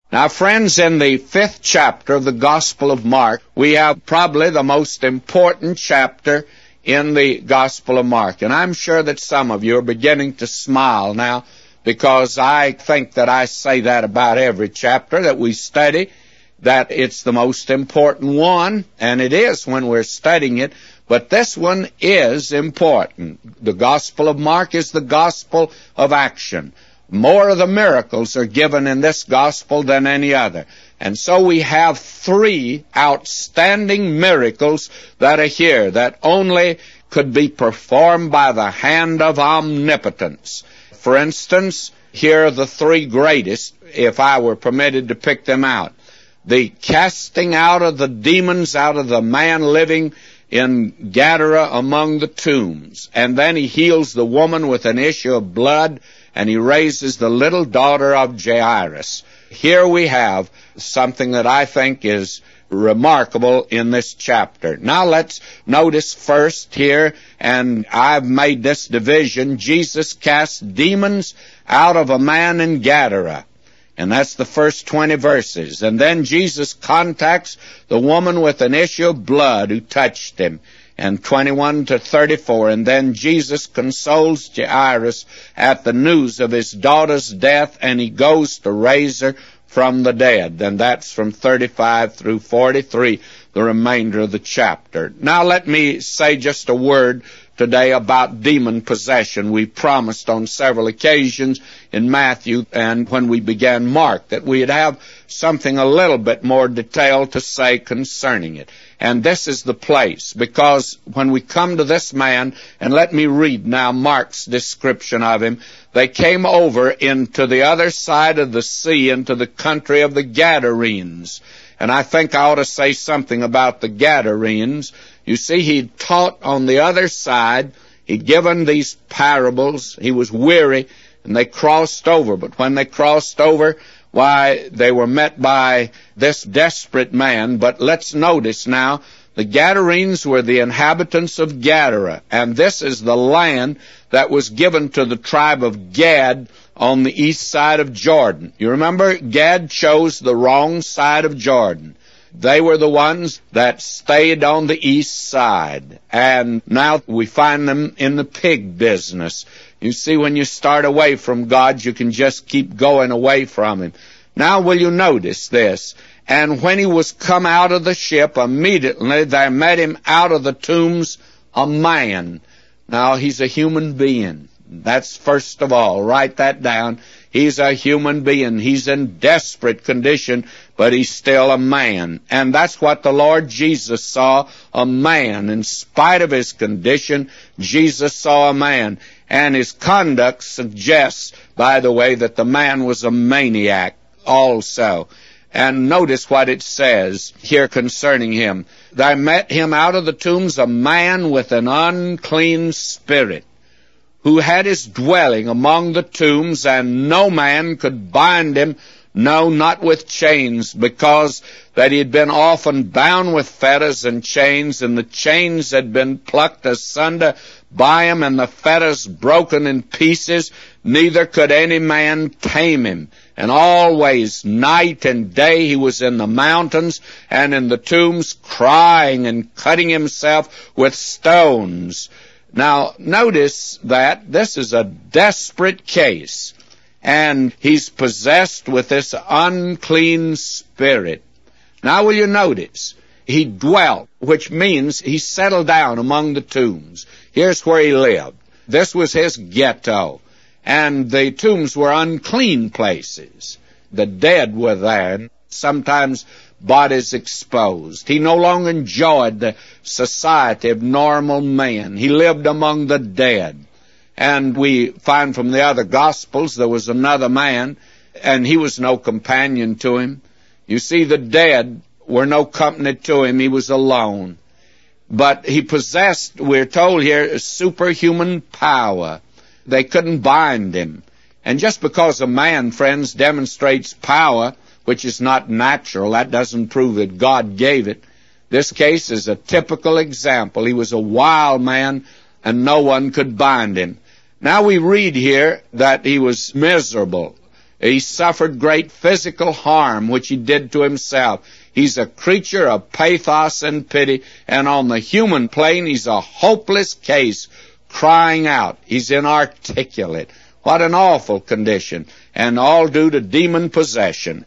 Now, friends, in the 5th chapter of the Gospel of Mark, we have probably the most important chapter in the Gospel of Mark. And I'm sure that some of you are beginning to smile now, because I think that I say that about every chapter that we study, that it's the most important one, and it is when we're studying it, but this one is important. The Gospel of Mark is the gospel of action. More of the miracles are given in this gospel than any other. And so we have 3 outstanding miracles that are here that only could be performed by the hand of omnipotence. For instance, here are the 3 greatest, if I were permitted to pick them out. The casting out of the demons out of the man living in Gadara among the tombs. And then he heals the woman with an issue of blood, and he raises the little daughter of Jairus. Here we have something that I think is remarkable in this chapter. Now let's notice first here, and I've made this division, Jesus cast demons out of a man in Gadara. And that's the first 20 verses. And then Jesus contacts the woman with an issue of blood who touched him. And 21 to 34. And then Jesus consoles Jairus at the news of his daughter's death, and he goes to raise her from the dead. And that's from 35 through 43, the remainder of the chapter. Now let me say just a word today about demon possession. We promised on several occasions in Matthew and when we began Mark that we'd have something a little bit more detailed to say concerning it. And this is the place, because when we come to this man, and let me read now Mark's description of him, they came over into the other side of the sea, into the country of the Gadarenes. And I think I ought to say something about the Gadarenes. You see, he'd taught on the other side. He'd given these parables. He was weary, and they crossed over. But when they crossed over, why, they were met by this desperate man. But let's notice now, the Gadarenes were the inhabitants of Gadara, and this is the land that was given to the tribe of Gad on the east side of Jordan. You remember, Gad chose the wrong side of Jordan. They were the ones that stayed on the east side, and now we find them in the pig business. You see, when you start away from God, you can just keep going away from Him. Now will you notice this? And when he was come out of the ship, immediately there met him out of the tombs a man. Now he's a human being. That's first of all. Write that down. He's a human being. He's in desperate condition, but he's still a man. And that's what the Lord Jesus saw, a man. In spite of his condition, Jesus saw a man. And his conduct suggests, by the way, that the man was a maniac also. And notice what it says here concerning him. There met him out of the tombs a man with an unclean spirit, who had his dwelling among the tombs, and no man could bind him, no, not with chains, because that he had been often bound with fetters and chains, and the chains had been plucked asunder by him, and the fetters broken in pieces. Neither could any man tame him. And always, night and day, he was in the mountains and in the tombs, crying and cutting himself with stones. Now, notice that this is a desperate case, and he's possessed with this unclean spirit. Now, will you notice? He dwelt, which means he settled down among the tombs. Here's where he lived. This was his ghetto, and the tombs were unclean places. The dead were there, sometimes bodies exposed. He no longer enjoyed the society of normal men. He lived among the dead. And we find from the other Gospels there was another man, and he was no companion to him. You see, the dead were no company to him. He was alone. But he possessed, we're told here, superhuman power. They couldn't bind him. And just because a man, friends, demonstrates power, which is not natural, that doesn't prove that God gave it. This case is a typical example. He was a wild man, and no one could bind him. Now we read here that he was miserable. He suffered great physical harm, which he did to himself. He's a creature of pathos and pity, and on the human plane, he's a hopeless case, crying out. He's inarticulate. What an awful condition, and all due to demon possession.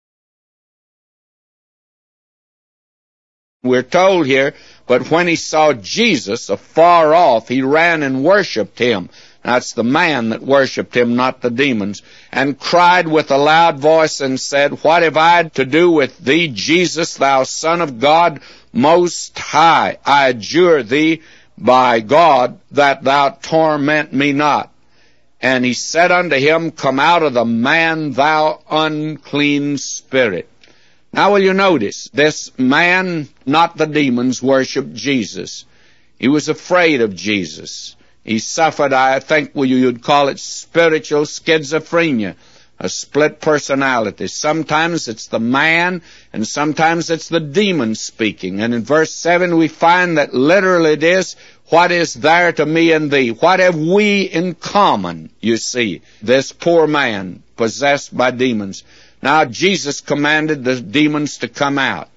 We're told here, but when he saw Jesus afar off, he ran and worshipped him. That's the man that worshipped him, not the demons, and cried with a loud voice and said, What have I to do with thee, Jesus, thou Son of God Most High? I adjure thee by God that thou torment me not. And he said unto him, Come out of the man, thou unclean spirit. Now will you notice, this man, not the demons, worshipped Jesus. He was afraid of Jesus. He suffered, I think you'd call it spiritual schizophrenia, a split personality. Sometimes it's the man, and sometimes it's the demon speaking. And in verse 7 we find that literally it is, What is there to me and thee? What have we in common, you see? This poor man possessed by demons. Now Jesus commanded the demons to come out.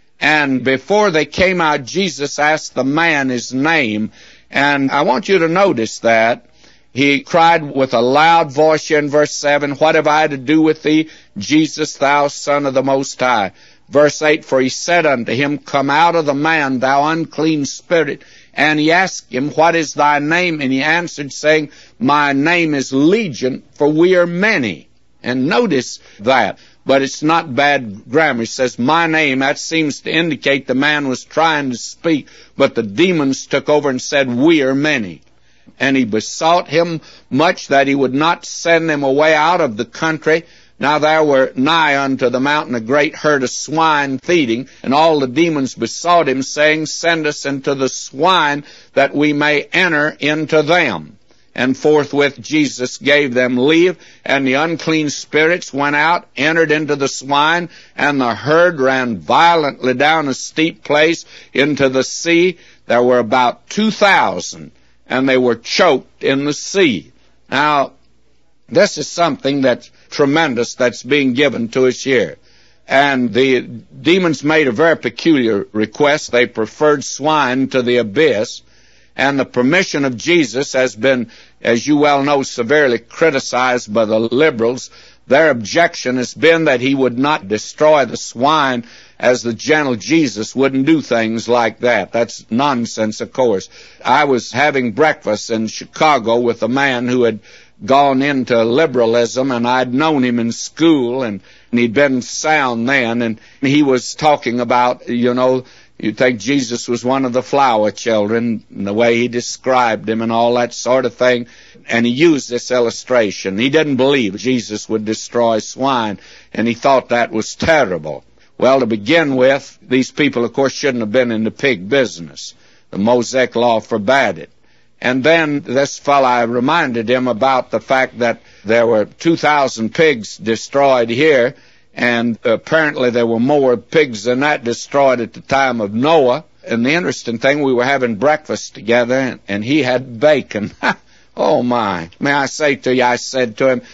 And before they came out, Jesus asked the man his name. And I want you to notice that. He cried with a loud voice here in verse 7, What have I to do with thee, Jesus, thou Son of the Most High? Verse 8, For he said unto him, Come out of the man, thou unclean spirit. And he asked him, What is thy name? And he answered, saying, My name is Legion, for we are many. And notice that. But it's not bad grammar. It says, my name. That seems to indicate the man was trying to speak, but the demons took over and said, we are many. And he besought him much that he would not send them away out of the country. Now there were nigh unto the mountain a great herd of swine feeding, and all the demons besought him, saying, Send us into the swine, that we may enter into them. And forthwith Jesus gave them leave, and the unclean spirits went out, entered into the swine, and the herd ran violently down a steep place into the sea. There were about 2,000, and they were choked in the sea. Now, this is something that's tremendous that's being given to us here. And the demons made a very peculiar request. They preferred swine to the abyss. And the permission of Jesus has been, as you well know, severely criticized by the liberals. Their objection has been that he would not destroy the swine, as the gentle Jesus wouldn't do things like that. That's nonsense, of course. I was having breakfast in Chicago with a man who had gone into liberalism, and I'd known him in school, and he'd been sound then, and he was talking about, you'd think Jesus was one of the flower children, and the way he described him and all that sort of thing. And he used this illustration. He didn't believe Jesus would destroy swine, and he thought that was terrible. Well, to begin with, these people, of course, shouldn't have been in the pig business. The Mosaic law forbade it. And then this fellow, I reminded him about the fact that there were 2,000 pigs destroyed here, and apparently there were more pigs than that destroyed at the time of Noah. And the interesting thing, we were having breakfast together, and he had bacon. Oh, my. May I say to you, I said to him,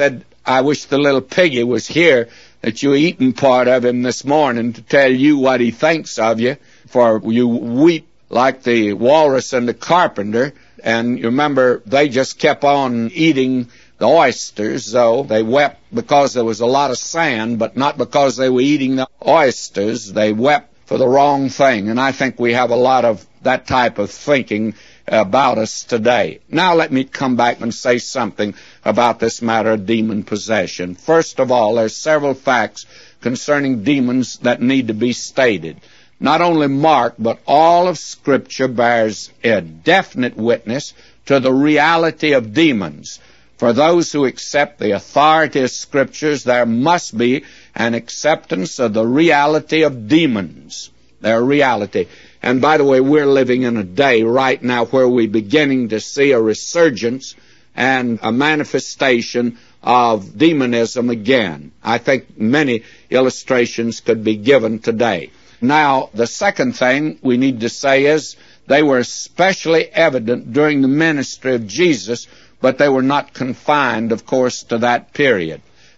I wish the little piggy was here, that you eaten part of him this morning, to tell you what he thinks of you, for you weep like the walrus and the carpenter. And you remember, they just kept on eating the oysters, though. They wept because there was a lot of sand, but not because they were eating the oysters. They wept for the wrong thing. And I think we have a lot of that type of thinking about us today. Now let me come back and say something about this matter of demon possession. First of all, there's several facts concerning demons that need to be stated. Not only Mark, but all of Scripture bears a definite witness to the reality of demons. For those who accept the authority of Scriptures, there must be an acceptance of the reality of demons. Their reality. And by the way, we're living in a day right now where we're beginning to see a resurgence and a manifestation of demonism again. I think many illustrations could be given today. Now, the second thing we need to say is they were especially evident during the ministry of Jesus, but they were not confined, of course, to that period.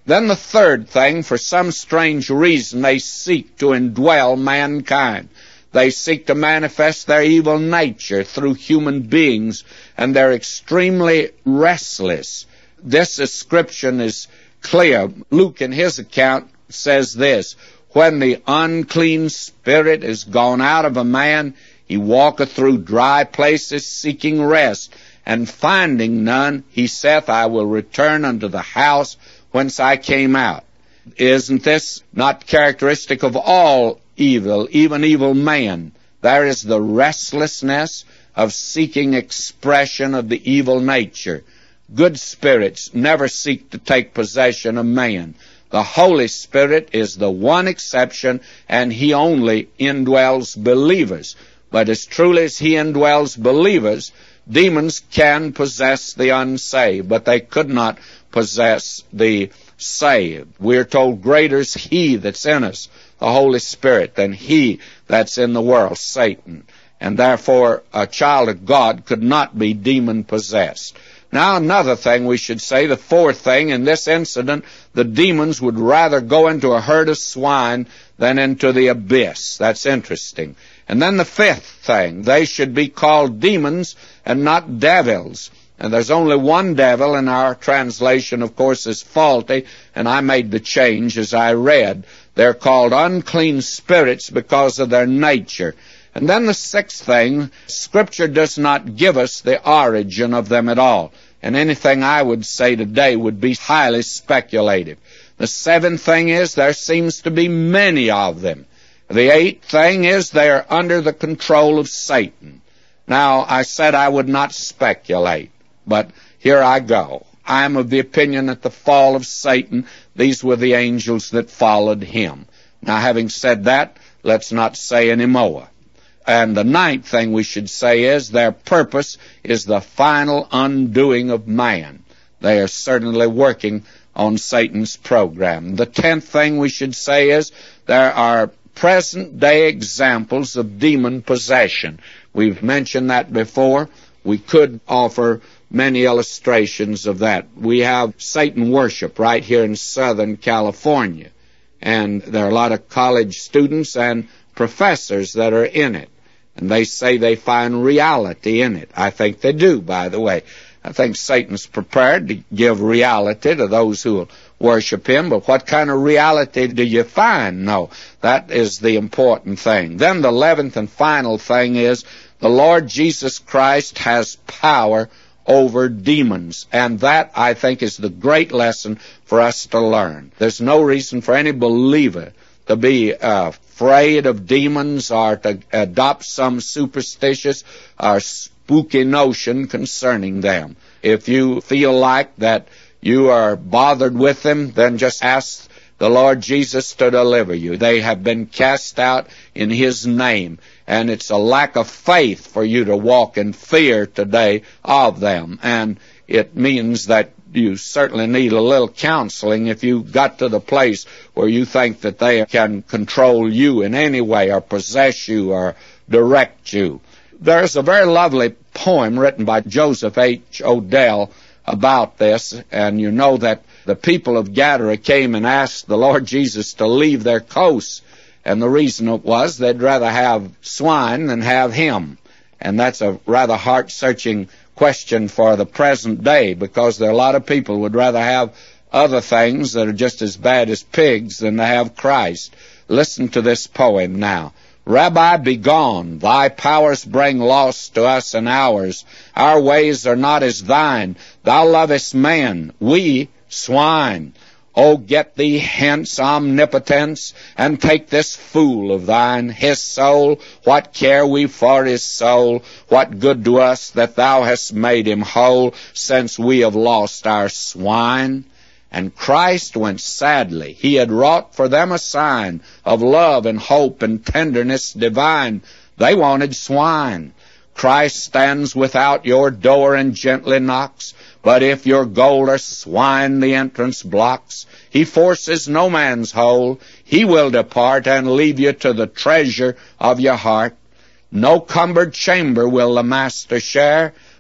Then the third thing, for some strange reason, they seek to indwell mankind. They seek to manifest their evil nature through human beings, and they're extremely restless. This description is clear. Luke, in his account, says this: when the unclean spirit is gone out of a man, he walketh through dry places seeking rest, and finding none, he saith, I will return unto the house whence I came out. Isn't this not characteristic of all evil, even evil man? There is the restlessness of seeking expression of the evil nature. Good spirits never seek to take possession of man. The Holy Spirit is the one exception, and He only indwells believers. But as truly as He indwells believers, demons can possess the unsaved, but they could not possess the saved. We're told, greater is He that's in us, the Holy Spirit, than he that's in the world, Satan. And therefore, a child of God could not be demon-possessed. Now, another thing we should say, the fourth thing, in this incident, the demons would rather go into a herd of swine than into the abyss. That's interesting. And then the fifth thing, they should be called demons and not devils. And there's only one devil, and our translation, of course, is faulty, and I made the change as I read. They're called unclean spirits because of their nature. And then the sixth thing, Scripture does not give us the origin of them at all. And anything I would say today would be highly speculative. The seventh thing is there seems to be many of them. The eighth thing is they are under the control of Satan. Now, I said I would not speculate, but here I go. I am of the opinion at the fall of Satan, these were the angels that followed him. Now, having said that, let's not say any more. And the ninth thing we should say is their purpose is the final undoing of man. They are certainly working on Satan's program. The 10th thing we should say is there are present-day examples of demon possession. We've mentioned that before. We could offer many illustrations of that. We have Satan worship right here in Southern California, and there are a lot of college students and professors that are in it, and they say they find reality in it. I think they do, by the way. I think Satan's prepared to give reality to those who will worship him, but what kind of reality do you find? No, that is the important thing. Then the 11th and final thing is the Lord Jesus Christ has power over demons, and that, I think, is the great lesson for us to learn. There's no reason for any believer to be afraid of demons or to adopt some superstitious or spooky notion concerning them. If you feel like that you are bothered with them, then just ask the Lord Jesus to deliver you. They have been cast out in His name, and it's a lack of faith for you to walk in fear today of them. And it means that you certainly need a little counseling if you got to the place where you think that they can control you in any way or possess you or direct you. There's a very lovely poem written by Joseph H. Odell about this, and you know that the people of Gadara came and asked the Lord Jesus to leave their coasts, and the reason it was they'd rather have swine than have Him. And that's a rather heart-searching question for the present day, because there are a lot of people who would rather have other things that are just as bad as pigs than to have Christ. Listen to this poem now. Rabbi, be gone. Thy powers bring loss to us and ours. Our ways are not as thine. Thou lovest man, we swine. Oh, get thee hence, omnipotence, and take this fool of thine, his soul. What care we for his soul? What good to us that thou hast made him whole, since we have lost our swine? And Christ went sadly. He had wrought for them a sign of love and hope and tenderness divine. They wanted swine. Christ stands without your door and gently knocks, but if your gold or swine the entrance blocks, He forces no man's hole. He will depart and leave you to the treasure of your heart. No cumbered chamber will the Master share,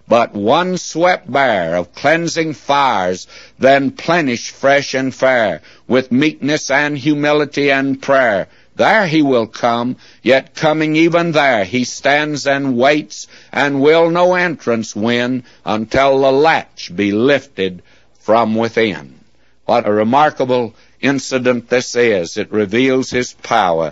but one swept bare of cleansing fires, then plenished fresh and fair, with meekness and humility and prayer. There he will come, yet coming even there, he stands and waits, and will no entrance win, until the latch be lifted from within. What a remarkable incident this is. It reveals his power.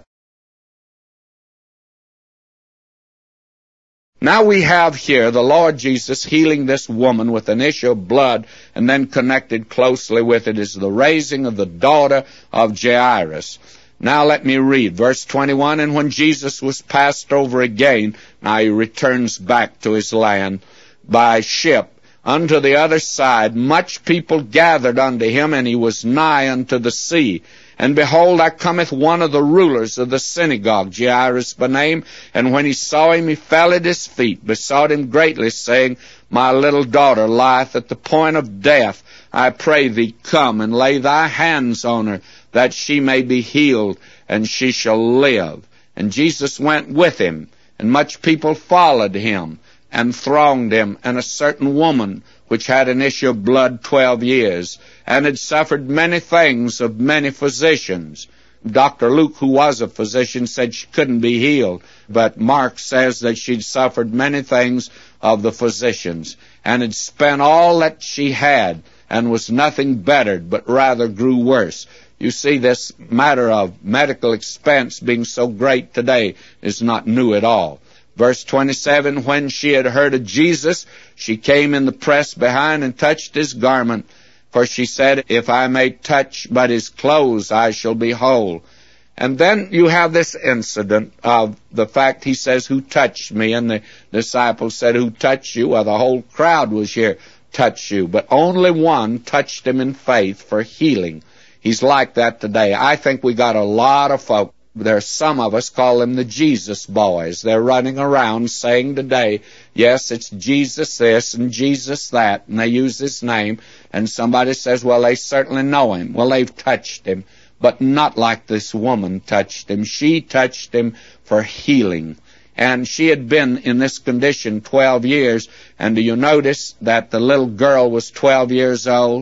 Now we have here the Lord Jesus healing this woman with an issue of blood, and then connected closely with it is the raising of the daughter of Jairus. Now let me read verse 21, and when Jesus was passed over again, now he returns back to his land by ship, unto the other side, much people gathered unto him, and he was nigh unto the sea. And behold, there cometh one of the rulers of the synagogue, Jairus by name, and when he saw him, he fell at his feet, besought him greatly, saying, My little daughter lieth at the point of death. I pray thee, come and lay thy hands on her, that she may be healed, and she shall live. And Jesus went with him, and much people followed him, and thronged him, and a certain woman, which had an issue of blood 12 years, and had suffered many things of many physicians. Dr. Luke, who was a physician, said she couldn't be healed, but Mark says that she'd suffered many things of the physicians, and had spent all that she had, and was nothing bettered, but rather grew worse. You see, this matter of medical expense being so great today is not new at all. Verse 27, when she had heard of Jesus, she came in the press behind and touched his garment. For she said, If I may touch but his clothes, I shall be whole. And then you have this incident of the fact he says, Who touched me? And the disciples said, Who touched you? Well, the whole crowd was here, touched you. But only one touched him in faith for healing. He's like that today. I think we got a lot of folk. There's some of us call them the Jesus boys. They're running around saying today, yes, it's Jesus this and Jesus that, and they use his name, and somebody says, well, they certainly know him. Well, they've touched him, but not like this woman touched him. She touched him for healing. And she had been in this condition 12 years, and do you notice that the little girl was 12 years old?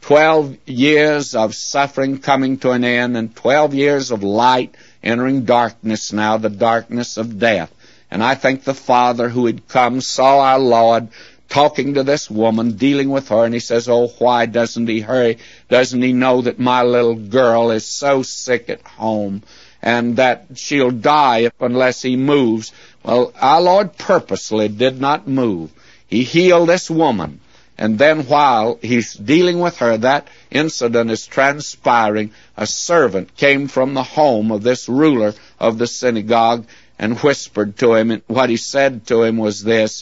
12 years of suffering coming to an end, and 12 years of light entering darkness now, the darkness of death. And I think the Father who had come saw our Lord talking to this woman, dealing with her, and he says, oh, why doesn't he hurry? Doesn't he know that my little girl is so sick at home and that she'll die unless he moves? Well, our Lord purposely did not move. He healed this woman. And then while he's dealing with her, that incident is transpiring. A servant came from the home of this ruler of the synagogue and whispered to him. And what he said to him was this,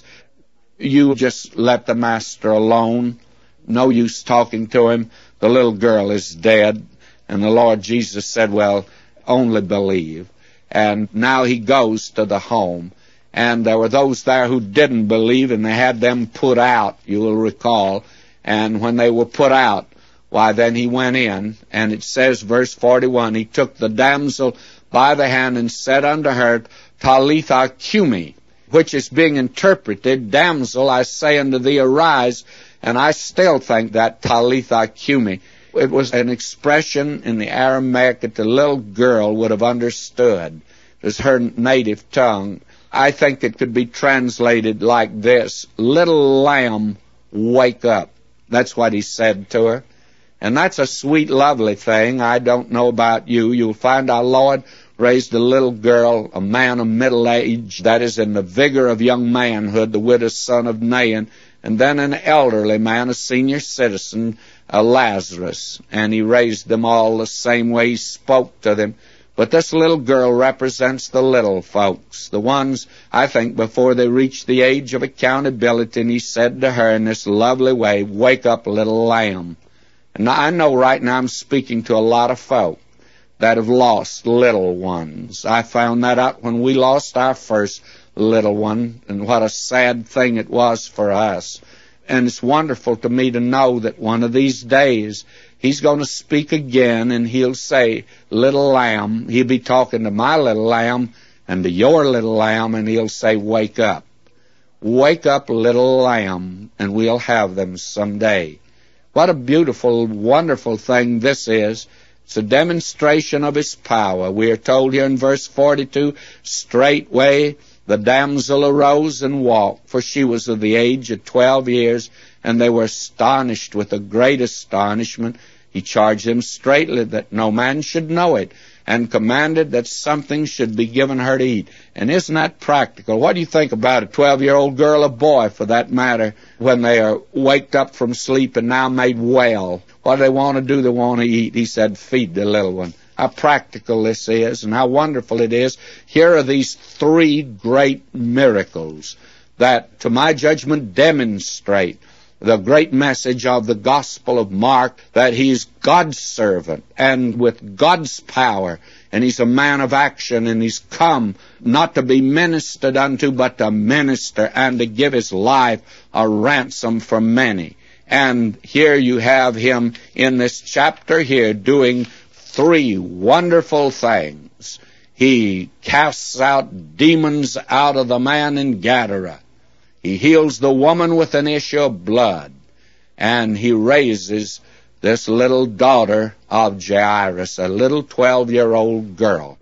you just let the master alone. No use talking to him. The little girl is dead. And the Lord Jesus said, well, only believe. And now he goes to the home. And there were those there who didn't believe, and they had them put out, you will recall. And when they were put out, why, then he went in, and it says, verse 41, he took the damsel by the hand and said unto her, Talitha cumi, which is being interpreted, damsel, I say unto thee, arise. And I still think that Talitha cumi, it was an expression in the Aramaic that the little girl would have understood. It was her native tongue. I think it could be translated like this, little lamb, wake up. That's what he said to her. And that's a sweet, lovely thing. I don't know about you. You'll find our Lord raised a little girl, a man of middle age, that is in the vigor of young manhood, the widow's son of Nain, and then an elderly man, a senior citizen, Lazarus. And he raised them all the same way he spoke to them. But this little girl represents the little folks, the ones, I think, before they reach the age of accountability. And he said to her in this lovely way, wake up, little lamb. And I know right now I'm speaking to a lot of folk that have lost little ones. I found that out when we lost our first little one, and what a sad thing it was for us. And it's wonderful to me to know that one of these days he's going to speak again, and he'll say, little lamb. He'll be talking to my little lamb and to your little lamb, and he'll say, wake up. wake up little lamb, and we'll have them someday. What a beautiful, wonderful thing this is. It's a demonstration of His power. We are told here in verse 42, straightway the damsel arose and walked, for she was of the age of 12 years, and they were astonished with a great astonishment. He charged them straitly that no man should know it, and commanded that something should be given her to eat. And isn't that practical? What do you think about a 12-year-old girl or boy, for that matter, when they are waked up from sleep and now made well? What do they want to do? They want to eat. He said, feed the little one. How practical this is and how wonderful it is. Here are these three great miracles that, to my judgment, demonstrate the great message of the Gospel of Mark, that He's God's servant and with God's power, and He's a man of action, and He's come not to be ministered unto, but to minister and to give His life a ransom for many. And here you have Him in this chapter here doing three wonderful things. He casts out demons out of the man in Gadara. He heals the woman with an issue of blood. And He raises this little daughter of Jairus, a little 12-year-old girl.